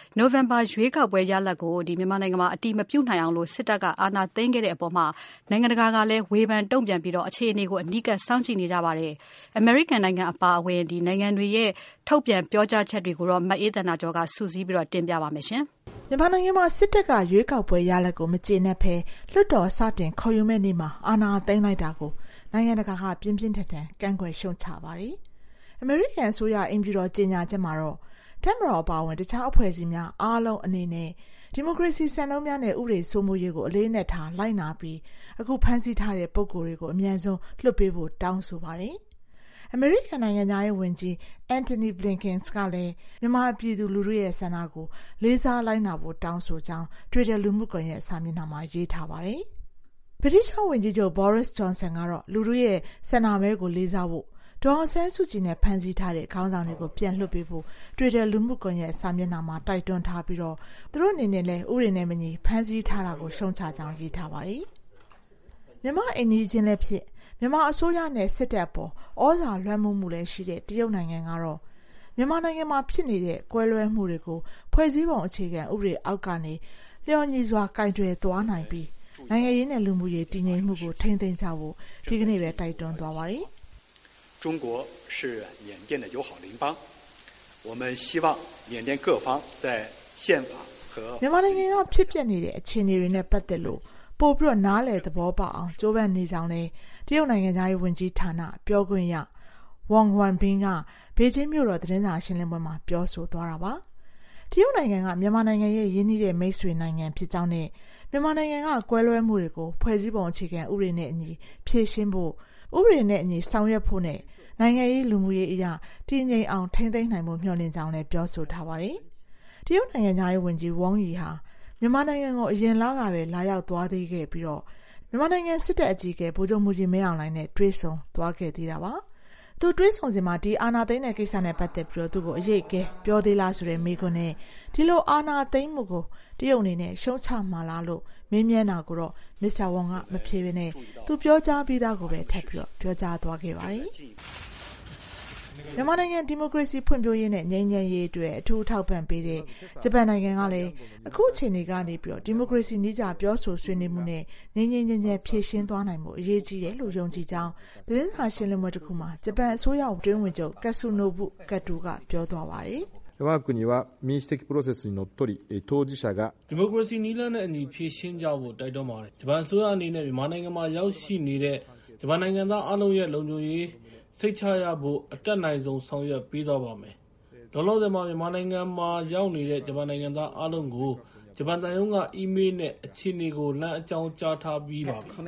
နိုဝင်ဘာရွေးကောက်ပွဲရလဒ်ကိုမြန်မာနိုင်ငံမှာအတိမပြုတ်နိုင်အောင်လို့စစ်တပ်ကအာဏာသိမ်းခဲ့တဲ့အပေါ်မှာနိုင်ငံတကာကလည်းဝေဖန်တုံ့ပြန်ပြီးအခြေအနေကိုအနီးကပ်စောင့်ကြည့်နေကြပါတယ်။ American နိုင်ငံအပါအဝင်နိုင်ငံတွေရဲ့ထုတ်ပြန်ပြောကြားချက်တွေကိုတော့မအေးသန္တာကျော်ကစုစည်းပြီးတင်ပြပါမယ်ရှင်။မြန်မာနိုင်ငံမှာစစ်တပ်ကရွေးကောက်ပွဲရလဒ်ကိုမကျေနပ်ဘဲလွှတ်တော်စတင်ခေါ်ယူမဲ့နေ့မှာအာဏာသိမ်းလိုက်တာကိုနိုင်ငံတကာကပြင်းပြင်းထန်ထန်ကန့်ကွက်ရှုတ်ချပါတယ်။ American အစိုးရအိမ်ဖြူတော်ကြေညာချက်မှာတော့တပ်မတော်အပါအဝင်တခြားအဖွဲ့အစည်းများအားလုံးအနေနဲ့ဒီမိုကရေစီစံနှုန်းများနဲ့ဥပဒေစိုးမိုးရေးကိုအလေးအနက်ထားလိုက်နာပြီးအခုဖမ်းဆီးထားတဲ့ပုဂ္ဂိုလ်တွေကိုအမြန်ဆုံးလွှတ်ပေးဖို့တောင်းဆိုပါတယ်။ American နိုင်ငံသားရေးဝန်ကြီး Antony Blinken ကလည်းမြန်မာပြည်သူလူထုရဲ့ဆန္ဒကိုလေးစားလိုက်နာဖို့တောင်းဆိုကြောင်း Twitter လူမှုကွန်ရက်စာမျက်နှာမှာရေးထားပါတယ်။ ဗြိတိသျှဝန်ကြီးချုပ် Boris Johnson ကတော့လူထုရဲ့ဆန္ဒမဲကိုလေးစားဖို့ဒေါ်အောင်ဆန်းစုကြည်နဲ့ဖမ်းဆီးထားတဲ့ခေါင်းဆောင်တွေကိုပြန်လွှတ်ပေးဖို့ Twitter လူမှုကွန်ရက်စာမျက်နှာမှာတိုက်တွန်းထားပြီးသူတို့အနေနဲ့လည်းဥပဒေနဲ့မညီဖမ်းဆီးထားတာကိုရှုံချကြောင်းရေးထားပါတယ်။မြန်မာအိမ်နီးချင်းလည်းဖြစ်မြန်မာအစိုးရနဲ့စစ်တပ်အပေါ်ဩဇာလွှမ်းမိုးမှုလည်းရှိတဲ့တရုတ်နိုင်ငံကတော့မြန်မာနိုင်ငံမှာဖြစ်နေတဲ့ကွဲလွဲမှုတွေကိုဖွဲ့စည်းပုံအခြေခံဥပဒေအောက်ကနေလျော်ညီစွာကင်တွယ်သွားနိုင်ပြီးနိုင်ငံရေးနဲ့လူမှုရေးတည်ငြိမ်မှုကိုထိန်းသိမ်းကြဖို့ဒီကနေ့ပဲတိုက်တွန်းသွားပါတယ်။中国是缅甸的友好邻邦，我们希望缅甸各方在宪法和မြန်မာနိုင်ငံကဖြစ်ပျက်နေတဲ့အခြေအနေတွေနဲ့ပတ်သက်လို့ပိုပြီးနားလည်သဘောပေါက်အောင်ကြိုးပမ်းနေကြောင်းလည်းတရုတ်နိုင်ငံသားရေးဝန်ကြီးဌာနပြောခွင့်ရWang Wenbin ကဘေကျင်းမြို့တော်သတင်းစာရှင်းလင်းပွဲမှာပြောဆိုသွားတာပါ။တရုတ်နိုင်ငံကမြန်မာနိုင်ငံရဲ့ရင်းနှီးတဲ့မိတ်ဆွေနိုင်ငံဖြစ်ကြောင်းနဲ့မြန်မာနိုင်ငံကကွဲလွဲမှုတွေကိုဖွဲ့စည်းပုံအခြေခံဥပဒေနဲ့အညီဖြေရှင်းဖို့ဥပဒေနဲ့အညီဆောင်ရွက်ဖို့နဲ့နိုင်ငံရေးလူမှုရေးအရာတည်ငြိမ်အောင်ထိန်းသိမ်းနိုင်ဖို့မျှော်လင့်ကြောင်းလည်းပြောဆိုထားပါတယ်။တရုတ်နိုင်ငံသားရေးဝန်ကြီးWang Yiဟာမြန်မာနိုင်ငံကိုအရင်လကပဲလာရောက်သွားသေးခဲ့ပြီးမြန်မာနိုင်ငံစစ်တပ်အကြီးအကဲဗိုလ်ချုပ်မှူးကြီးမင်းအောင်လှိုင်နဲ့တွေ့ဆုံသွားခဲ့သေးတာပါ။သူတွေ့ဆုံစဉ်မှာဒီအာဏာသိမ်းတဲ့ကိစ္စနဲ့ပတ်သက်ပြီးသူ့ကိုအရေးအကဲပြောသေးလားဆိုတဲ့မေးခွန်းနဲ့ဒီလိုအာဏာသိမ်းမှုကိုတရုတ်အနေနဲ့ရှုံချမှာလားလို့မေးမြန်းတာကိုတော့မစ္စတာဝမ်ကမဖြေဘဲနဲ့သူပြောကြားပြီးသားကိုပဲထပ်ပြီးပြောကြားသွားခဲ့ပါတယ်။မြန်မာနိုင်ငံဒီမိုကရေစီဖွံ့ဖြိုးရေးနဲ့ငြိမ်းချမ်းရေးအတွက်အထူးထောက်ပံ့ပေးတဲ့ဂျပန်နိုင်ငံကလည်းအခုအချိန်ကနေပြီးဒီမိုကရေစီနည်းကျပြောဆိုဆွေးနွေးမှုနဲ့ငြိမ်းချမ်းချမ်းဖြေရှင်းသွားနိုင်မှုအရေးကြီးတယ်လို့ယုံကြည်ကြောင်းသတင်းစာရှင်းလင်းပွဲတစ်ခုမှာဂျပန်အစိုးရအတွင်းဝန်ချုပ်ကတ်ဆူနိုဘုကတ်တိုကပြောသွားပါတယ်။我が国は民主的プロセスにのっとり当事者がဒီမိုကရေစီနည်းလမ်းနဲ့အညီဖြေရှင်းကြဖို့တိုက်တွန်းပါတယ်။ဂျပန်အစိုးရအနေနဲ့မြန်မာနိုင်ငံမှာရောက်ရှိနေတဲ့ဂျပန်နိုင်ငံသားအားလုံးရဲ့လုံခြုံရေးစိတ်ချရဖို့အတက်နိုင်ဆုံးဆောင်ရွက်ပေးသွားပါမယ်။လောလောဆယ်မှာမြန်မာနိုင်ငံမှာရောက်နေတဲ့ဂျပန်နိုင်ငံသားအားလုံးကိုဂျပန်တန်ယုံကအီးမေးလ်နဲ့အခြေအနေကိုလမ်းအကြောင်းကြားထားပြီးပါပြီ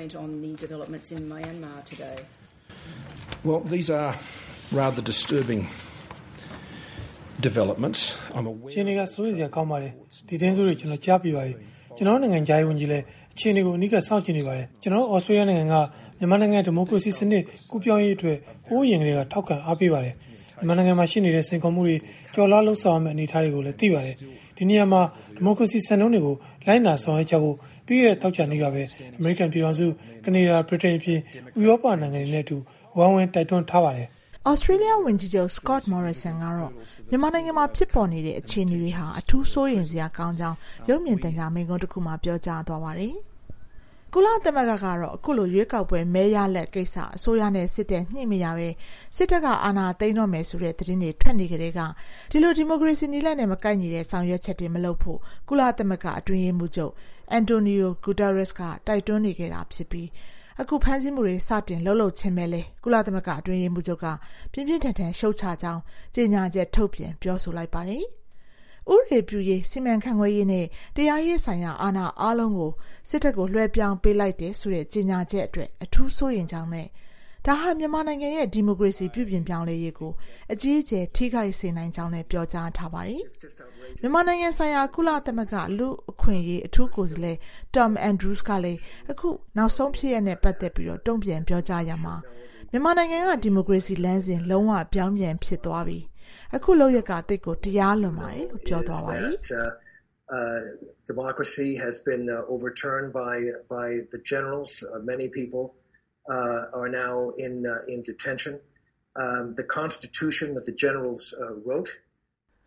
။ Well, these are rather disturbing developments. I'm aware အခြေအနေကစိုးရိမ်စရာကောင်းပါတယ်။ဒီသတင်းဆိုတွေကျွန်တော်ကြားပြပါပြီ။ကျွန်တော်နိုင်ငံသားရေးဝန်ကြီးလည်းအခြေအနေကိုအနီးကပ်စောင့်ကြည့်နေပါတယ်။ကျွန်တော်ဩစတြေးလျနိုင်ငံကမြန်မာနိုင်ငံဒီမိုကရေစီစနစ်ကူးပြောင်းရေးအတွက်ဟိုးရင်ကလေးကထောက်ခံအားပေးပါတယ်။မြန်မာနိုင်ငံမှာရှိနေတဲ့စိန်ခေါ်မှုတွေကြော်လွှားလှုပ်ဆောင်ရမယ့်အနေအထားတွေကိုလည်းသိပါတယ်။ဒီနေရာမှာဒီမိုကရေစီစံနှုန်းတွေကိုလိုက်နာဆောင်ရွက်ကြဖို့ပြီးခဲ့တဲ့တောက်ချာနေ့ကပဲအမေရိကန်ပြည်ထောင်စုကနေဒါဗြိတိန်အပြင်ဥရောပနိုင်ငံတွေနဲ့အတူဝိုင်းဝန်းတိုက်တွန်းထားပါတယ်။ဩစတြေးလျဝန်ကြီးချုပ် Scott Morrison ကတော့မြန်မာနိုင်ငံမှာဖြစ်ပေါ်နေတဲ့အခြေအနေတွေဟာအထူးစိုးရိမ်စရာကောင်းကြောင်းရုပ်မြင်သံကြားမိန့်ခွန်းတစ်ခုမှာပြောကြားသွားပါတယ်။ကုလသမဂ္ဂကတော့အခုလိုရွေးကောက်ပွဲမဲရလက်ကိစ္စအစိုးရနဲ့စစ်တပ်ညှိမရပဲစစ်တပ်ကအာဏာသိမ်းတော့မယ်ဆိုတဲ့သတင်းတွေထွက်နေကြတဲ့ကဒီလိုဒီမိုကရေစီနည်းလမ်းနဲ့မကိုက်ညီတဲ့ဆောင်ရွက်ချက်တွေမလုပ်ဖို့ကုလသမဂ္ဂအတွင်းရေးမှူးချုပ်အန်တိုနီယိုဂူတာရက်စ်ကတိုက်တွန်းနေခဲ့တာဖြစ်ပြီးအခုဖမ်းဆီးမှုတွေစတင်လှုပ်ချင်းပဲလေကုလသမဂ္ဂအတွင်းရေးမှူးချုပ်ကပြင်းပြင်းထန်ထန်ရှုတ်ချကြောင်းကြေညာချက်ထုတ်ပြန်ပြောဆိုလိုက်ပါတယ်။ဥပဒေပြုရေးစီမံခန့်ခွဲရေးနဲ့တရားရေးဆိုင်ရာအာဏာအားလုံးကိုစစ်တပ်ကိုလွှဲပြောင်းပေးလိုက်တဲ့ဆိုတဲ့ကြေညာချက်အတွက်အထူးစိုးရိမ်ကြောင်းနဲ့ဒါဟာမြန်မာနိုင်ငံရဲ့ဒီမိုကရေစီပြုပြင်ပြောင်းလဲရေးကိုအကြီးအကျယ်ထိခိုက်စေနိုင်ကြောင်းလည်းပြောကြားထားပါတယ်။မြန်မာနိုင်ငံဆိုင်ရာကုလသမဂ္ဂလူ့အခွင့်အရေးအထူးကိုယ်စားလှယ် Tom Andrews ကလည်းအခုနောက်ဆုံးဖြစ်ရပ်နဲ့ပတ်သက်ပြီးတုံ့ပြန်ပြောကြားရမှာမြန်မာနိုင်ငံကဒီမိုကရေစီလမ်းစဉ်လုံးဝပြောင်းပြန်ဖြစ်သွားပြီအခုလောက်ရကတိတ်ကိုတရားလွန်ပါတယ်လို့ပြောသွားပါတယ်။ Democracy has been overturned by the generals. Many people are now in detention. The constitution that the generals wrote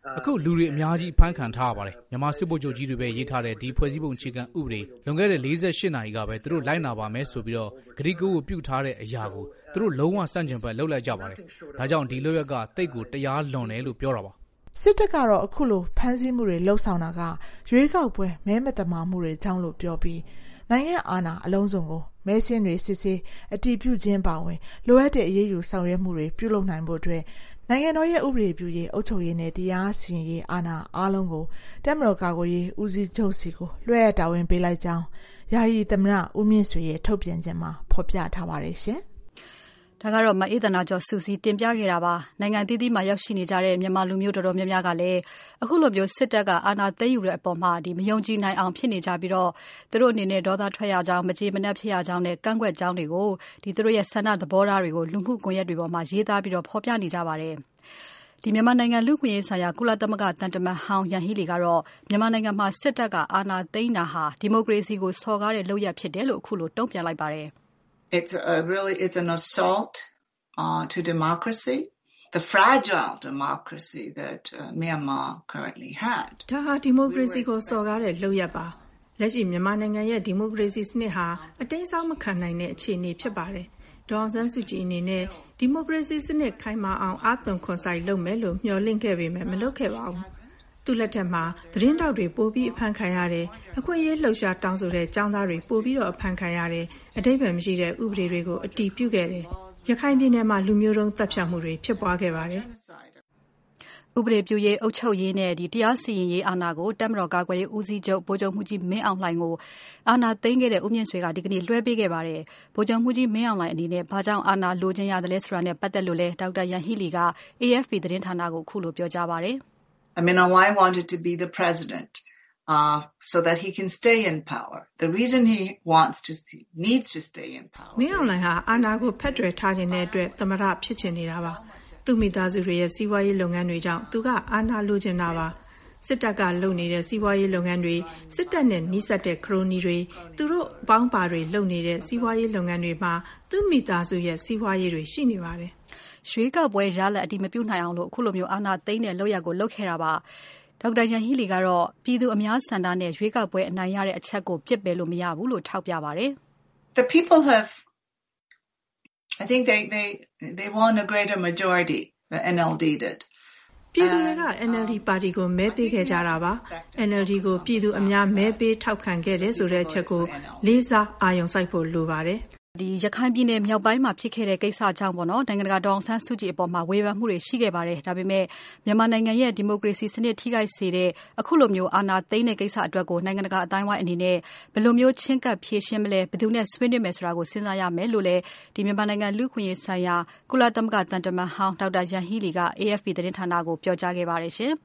အခုလူတွေအများကြီးဖမ်းခံထားရပါတယ်မြန်မာစစ်ဗိုလ်ချုပ်ကြီးတွေပဲရေးထားတဲ့ဒီဖွဲ့စည်းပုံအခြေခံဥပဒေလွန်ခဲ့တဲ့48နာရီကပဲသူတို့လိုက်နာပါမယ်ဆိုပြီးတော့ဂတိကူကိုပြုထားတဲ့အရာကိုသူတို့လုံးဝစန့်ကျင်ဘက်လှုပ်လိုက်ကြပါတယ်ဒါကြောင့်ဒီလုပ်ရက်ကတိတ်ကိုတရားလွန်တယ်လို့ပြောတာပါစစ်တပ်ကတော့အခုလိုဖမ်းဆီးမှုတွေလှုပ်ဆောင်တာကရွေးကောက်ပွဲမဲမတမာမှုတွေကြောင့်လို့ပြောပြီးနိုင်ငံအာဏာအလုံးစုံကိုမဲဆင်းတွေစစ်ဆေးအတည်ပြုခြင်းပါဝင်လိုအပ်တဲ့အရေးယူဆောင်ရွက်မှုတွေပြုလုပ်နိုင်ဖို့အတွက်နိုင်ငံတော်ရဲ့ဥပဒေပြုရေးအုပ်ချုပ်ရေးနဲ့တရားစီရင်ရေးအာဏာအားလုံးကိုတပ်မတော်ကာကွယ်ရေးဦးစီးချုပ်စီကိုလွှဲအပ်တာဝန်ပေးလိုက်ကြောင်းယာယီသမ္မတဦးမြင့်ဆွေရဲ့ထုတ်ပြန်ချက်မှာဖော်ပြထားပါတယ်ရှင်ဒါကတော့မအေးသနာကျော်စူစီတင်ပြခဲ့တာပါနိုင်ငံသီးသီးမှာရောက်ရှိနေကြတဲ့မြန်မာလူမျိုးတော်တော်များများကလည်းအခုလိုမျိုးစစ်တပ်ကအာဏာသိမ်းယူတဲ့အပေါ်မှာမယုံကြည်နိုင်အောင်ဖြစ်နေကြပြီးတော့သူတို့အနေနဲ့ဒေါသထွက်ရကြောင်းမကြေမနက်ဖြစ်ရကြောင်းနဲ့ကန့်ကွက်ကြောင်းတွေကိုသူတို့ရဲ့ဆန္ဒသဘောထားတွေကိုလူမှုကွန်ရက်တွေပေါ်မှာရေးသားပြီးတော့ဖော်ပြနေကြပါတယ်မြန်မာနိုင်ငံလူ့ခွင့်ရေးဆိုင်ရာကုလသမဂ္ဂတန်တမန်ဟောင်းယန်ဟီလီကတော့မြန်မာနိုင်ငံမှာစစ်တပ်ကအာဏာသိမ်းတာဟာဒီမိုကရေစီကိုစော်ကားတဲ့လုပ်ရပ်ဖြစ်တယ်လို့အခုလိုတုံ့ပြန်လိုက်ပါတယ် It's an assault to democracy, the fragile democracy that Myanmar currently had. ဒါဟာဒီမိုကရေစီကိုစော်ကားတဲ့လုပ်ရပ်ပါလက်ရှိမြန်မာနိုင်ငံရဲ့ဒီမိုကရေစီစနစ်ဟာအတိမ်းအစောင်းမခံနိုင်တဲ့အခြေအနေဖြစ်ပါတယ်ဒေါ်အောင်ဆန်းစုကြည်အနေနဲ့ဒီမိုကရေစီစနစ်ခိုင်မာအောင်အားသွန်ခွန်စိုက်လုပ်မယ်လို့မျှော်လင့်ခဲ့ပေမဲ့မလုပ်ခဲ့ပါဘူးသူ့လက်ထက်မှာသတင်းတောက်တွေပိုပြီးအဖမ်းခံရတယ်အခွင့်အရေးလှုပ်ရှားတောင်းဆိုတဲ့ចောင်းသားတွေပိုပြီးတော့အဖမ်းခံရတယ်အတိတ်ပဲမရှိတဲ့ဥပဒေတွေကိုအတည်ပြုခဲ့တယ်ရခိုင်ပြည်နယ်မှာလူမျိုးတုံးတပ်ဖြတ်မှုတွေဖြစ်ပွားခဲ့ပါတယ်ဥပဒေပြုရေးအုပ်ချုပ်ရေးနဲ့တရားစီရင်ရေးအာဏာကိုတပ်မတော်ကာကွယ်ရေးဦးစီးချုပ်ဗိုလ်ချုပ်မှုကြီးမင်းအောင်လှိုင်ကိုအာဏာသိမ်းခဲ့တဲ့ဦးမြင့်ဆွေကဒီကနေ့လွှဲပေးခဲ့ပါတယ်ဗိုလ်ချုပ်မှုကြီးမင်းအောင်လှိုင်အနေနဲ့ဘာကြောင့်အာဏာလိုချင်ရတယ်လဲဆိုတာနဲ့ပတ်သက်လို့လဲဒေါက်တာယန်ဟီလီက AFP သတင်းဌာနကိုခုလိုပြောကြားပါတယ် I wanted to be the president so that he can stay in power. The reason he needs to stay in power. မင်းအောင်လှိုင်ဟာအာဏာကိုဖက်တွယ်ထားခြင်းတဲ့အတွက်သမ္မတဖြစ်ချင်နေတာပါ။သူ့မိသားစုတွေရဲ့စီးပွားရေးလုပ်ငန်းတွေကြောင့်သူကအာဏာလိုချင်တာပါ။စစ်တပ်ကလုပ်နေတဲ့စီးပွားရေးလုပ်ငန်းတွေစစ်တပ်နဲ့နှိစက်တဲ့ခရိုနီတွေသူတို့ပေါင်းပါတွေလုပ်နေတဲ့စီးပွားရေးလုပ်ငန်းတွေမှာသူ့မိသားစုရဲ့စီးပွားရေးတွေရှိနေပါတယ်ရွှေကောက်ပွဲရလက်အတိမပြုတ်နိုင်အောင်လို့အခုလိုမျိုးအာဏာသိမ်းတဲ့လုပ်ရက်ကိုလုပ်ခဲ့တာပါဒေါက်တာယန်ဟီလီကတော့ပြည်သူအများဆန္ဒနဲ့ရွေးကောက်ပွဲအနိုင်ရတဲ့အချက်ကိုပြစ်ပယ်လို့မရဘူးလို့ထောက်ပြပါတယ် The people have I think they won a greater majority the NLD did ပြည်သူတွေက NLD ပါတီကိုမဲပေးခဲ့ကြတာပါ NLD ကိုပြည်သူအများမဲပေးထောက်ခံခဲ့တယ်ဆိုတဲ့အချက်ကိုလေးစားအာရုံစိုက်ဖို့လိုပါတယ်ရခိုင်ပြည်နယ်မြောက်ပိုင်းမှာဖြစ်ခဲ့တဲ့ကိစ္စကြောင့်ပေါ့နော်နိုင်ငံတကာဒေါ်အောင်ဆန်းစုကြည်အပေါ်မှာဝေဖန်မှုတွေရှိခဲ့ပါတယ်ဒါပေမဲ့မြန်မာနိုင်ငံရဲ့ဒီမိုကရေစီစနစ်ထိခိုက်စေတဲ့အခုလိုမျိုးအာဏာသိမ်းတဲ့ကိစ္စအတွက်ကိုနိုင်ငံတကာအတိုင်းအဝိုင်းအနေနဲ့ဘယ်လိုမျိုးချင်းကပ်ဖြေရှင်းမလဲဘယ်သူနဲ့ဆွေးနွေးမယ်ဆိုတာကိုစဉ်းစားရမယ်လို့လည်းဒီမြန်မာနိုင်ငံလူ့ခွင့်ရေးဆိုင်ရာကုလသမဂ္ဂတန်တမန်ဟောင်းဒေါက်တာယန်ဟီလီက AFP သတင်းဌာနကိုပြောကြားခဲ့ပါတယ်ရှင်